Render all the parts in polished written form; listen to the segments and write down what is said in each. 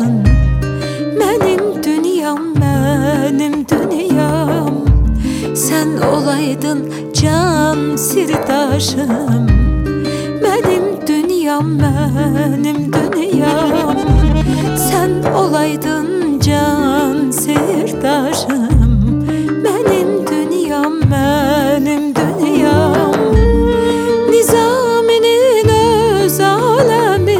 olaydın benim dünyam, benim dünyam. Sen olaydın can sirdaşım, benim dünyam, benim dünyam. Sen olaydın can sirdaşım, benim dünyam, benim dünyam. Nizami'nin öz alemi,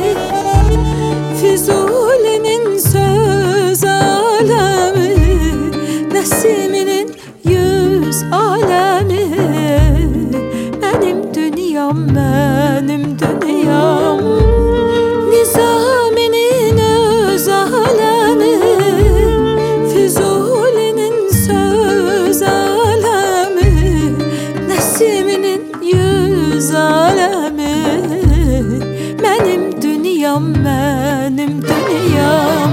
Füzuli'nin söz alemi, Nesimi'nin yüz alemi, benim dünyam, benim dünyam. Nizami'nin öz alemi, Füzuli'nin söz alemi, Nesimi'nin yüz alemi, benim dünyam, benim dünyam.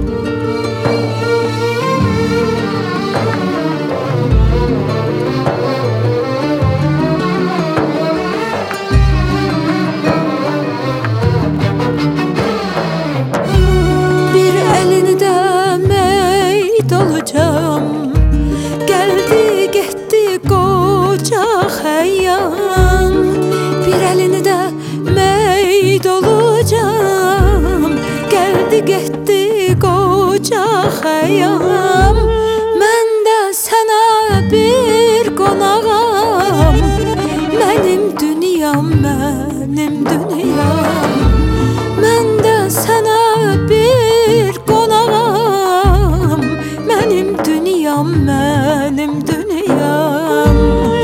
Olacağım. Geldi gitti koca xəyyam, bir elini de meyd olacağım. Geldi gitti koca xəyyam, mən də sənə bir qonağam. Mənim dünyam, mənim dünyam. Mən də sənə bir qonağam, benim dünyam, benim dünyam.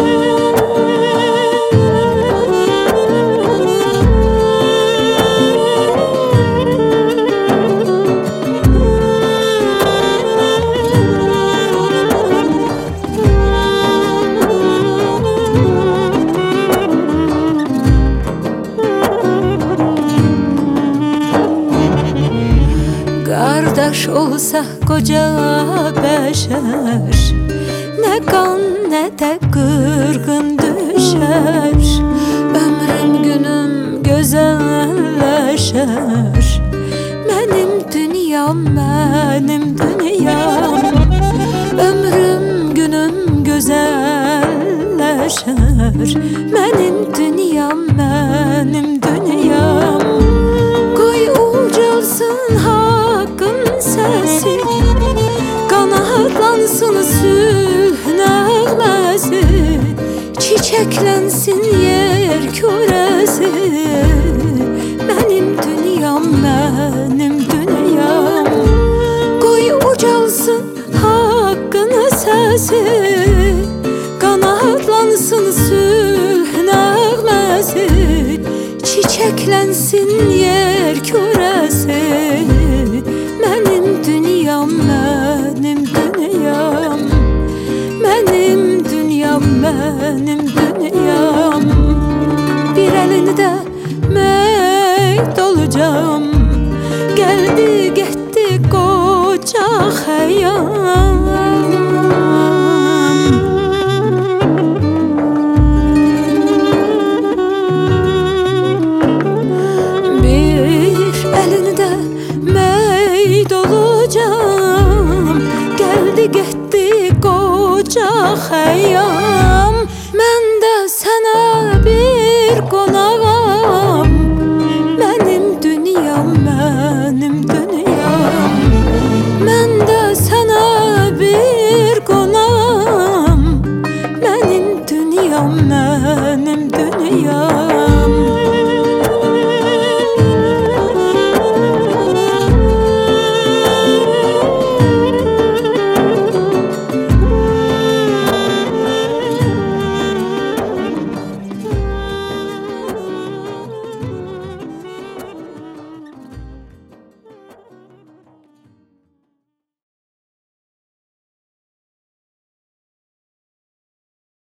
Kardeş olsa koca beşer, ne kan ne de kırgın düşer. Ömrüm günüm güzelleşer, benim dünyam, benim dünyam. Ömrüm günüm güzelleşer, benim dünyam, benim dünyam. Koy ucalsın hakkın sesi, kanatlansın sülh nəğməsi, çiçeklensin yer küresi, benim dünyam, benim dünyam. Koy ucalsın hakkın sesi, kanatlansın sülh nəğməsi, çiçeklensin yer küresi, benim dünyam, benim dünyam. Benim dünyam, benim dünyam. Bir elini de meyd olacağım. Geldi gitti koca xəyyam. Geldi gitti koca xəyyam.